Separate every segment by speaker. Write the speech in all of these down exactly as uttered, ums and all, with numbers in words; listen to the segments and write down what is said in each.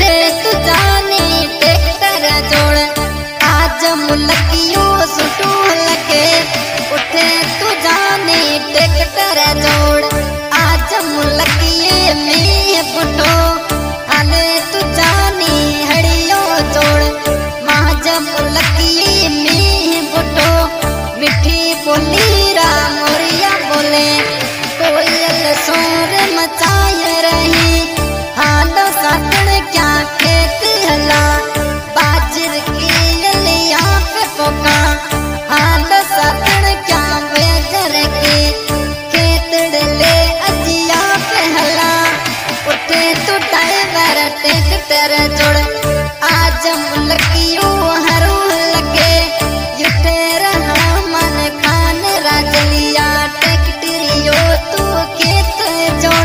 Speaker 1: उठे तू जाने ट्रैक्टर जोड़ आज मुलकियो सुटू लगे उठे तू जाने ट्रैक्टर जोड़ आज मुलकिए में बुटो आले तू जाने हड़ियो जोड़ माज मुलकिए में बुटो मिठी बोली रा मोरिया बोले कोयल सोर मचाए रही हालो साकड़ क्या खेत हला बाजर के लिया पे पोका हालो साकड़ क्या बेजर के खेत डले अजिया पे हला उठे तू ड्राइवर ट्रैक्टर जोड़ आज मुलकियो हरू लगे युटे रहा मन खान राजलिया ट्रैक्टरियो तू खेत जोड़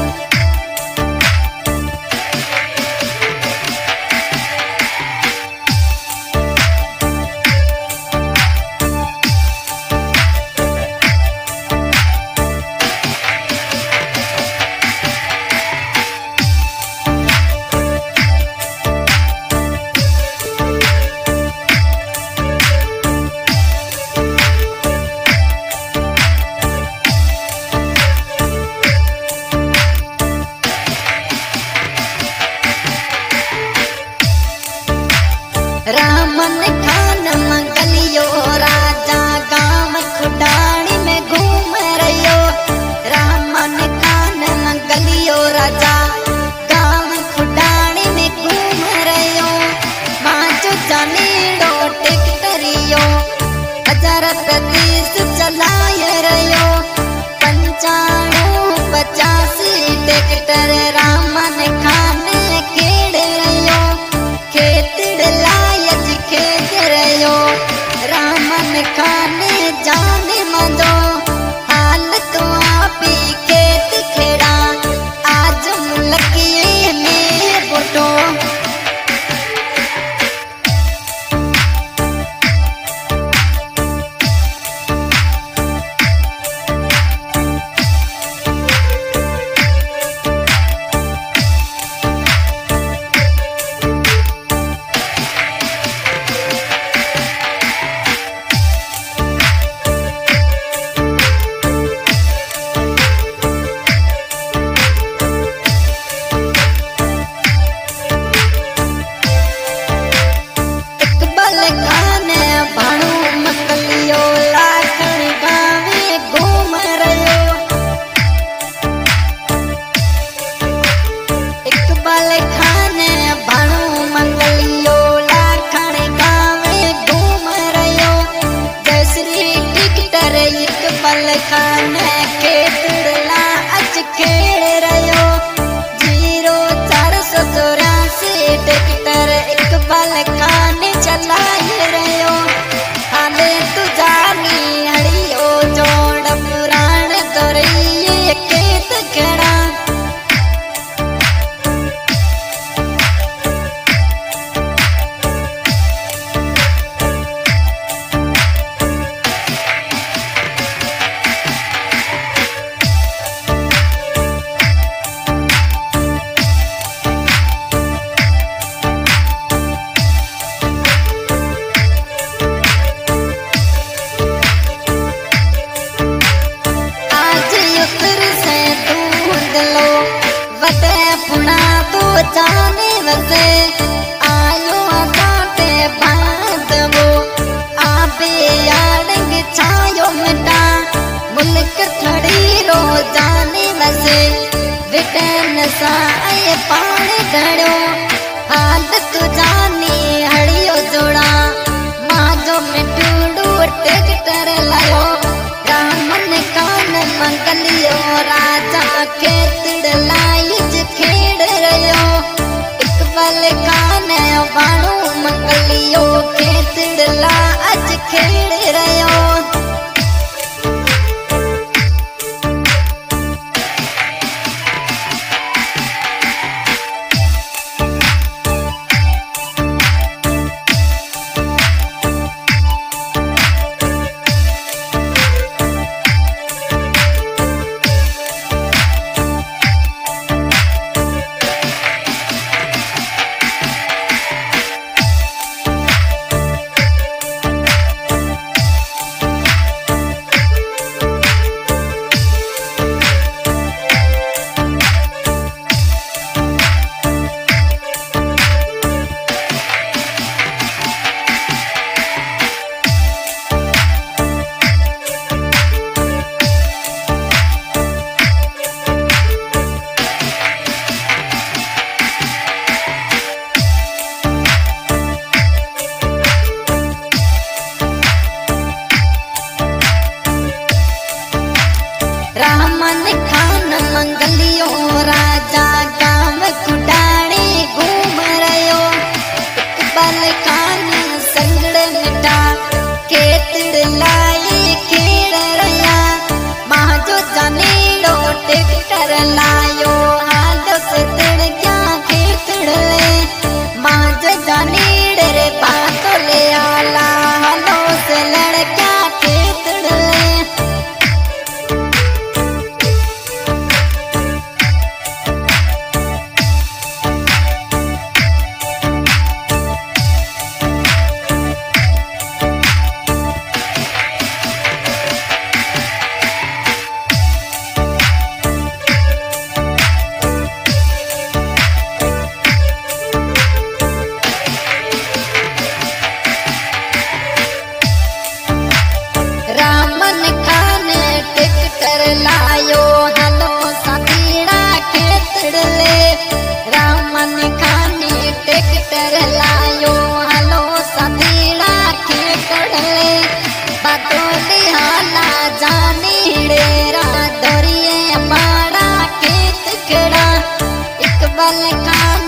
Speaker 1: रामन खान मंगलियो राजा गांव खुडानी में घूम रहियो रामन खान मंगलियो राजा गांव खुडानी में घूम रहियो माचो जानीड़ो ट्रैक्टरियो हजार प्रतीस चलाए रहियो पंचाणु पचासी ट्रैक्टर रामन खान खेड़ रहियो खेत लायज खेत रहियो रामन खान जाने मजो हाल तो आपी खेत खेड़ा आज मुलकिए में बुटो खान खेतड़ला अच खेड़ रहियो जीरो चार सौ चौरासी ट्रैक्टर इकबाल खान चलाए रहियो हाले तू जानी हड़ियो जोड़ पुराण दौड़िए खेत खेड़ा जाने वसे आयो काटे बांधवो आबे यारंग छायो मिटा मुल्क थड़ी रो जाने वसे विटन सा आए पानी धड़ो हाल तू जानी हड़ियो जोड़ा माजो मिटूडू ट्रैक्टर लायो रामन कान मंगलियो राजा खेतड़ लाइज खेड़ रहियो इकबाल खान बाणू मंगलियो खेतड़ ला अज खेड़ रहियो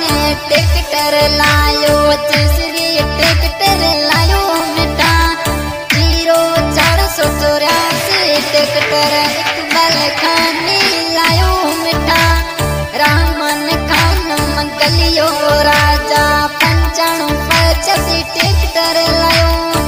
Speaker 1: ने ट्रैक्टर लायो तीसरी ट्रैक्टर लायो मिटा जीरो चार सौ चौरासी ट्रैक्टर इकबाल खान ने लायो मिटा रामन खान मंगलियो राजा पंचाणु पचासी ट्रैक्टर लायो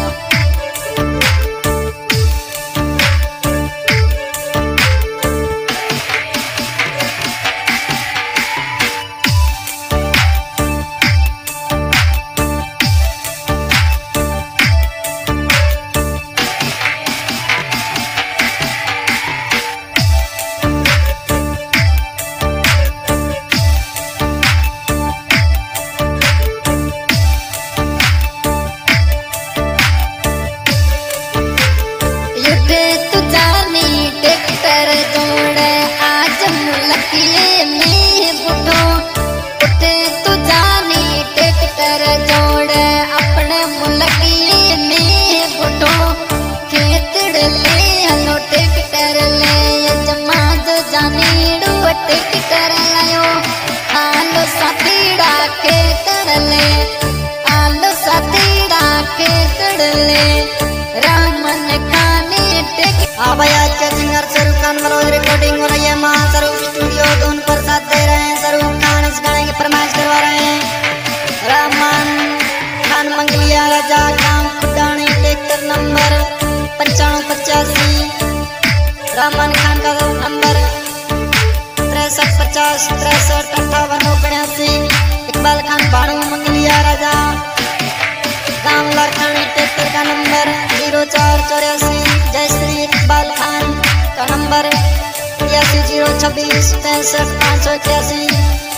Speaker 1: हाँ भाई, आज के सिंगर शाहरुख खान मनोज रिकॉर्डिंग हो रही है माँ शाहरुख स्टूडियो धुन पर साथ दे रहे हैं। शाहरुख खान इस गाने की फरमाइश करवा रहे हैं। रहमान खान मंगलिया राजा गांव खुदानी ट्रैक्टर नंबर पंचाणु पचासी रहमान खान का नंबर तिरसठ पचास तिरसठ अट्ठावन उन्यासी इकबाल खान भाणु मंगलिया राजा गांव लड़खानी ट्रैक्टर का नंबर जीरो चार चौरासी जयश्री इकबाल खान का नंबर तिरासी जीरो छब्बीस पैंसठ पाँच सौ इक्यासी